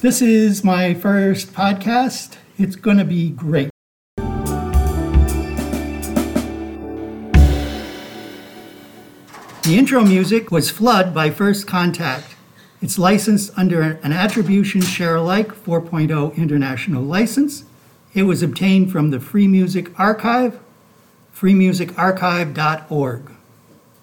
This is my first podcast. It's going to be great. The intro music was Flood by First Contact. It's licensed under an Attribution Share Alike 4.0 international license. It was obtained from the Free Music Archive, freemusicarchive.org.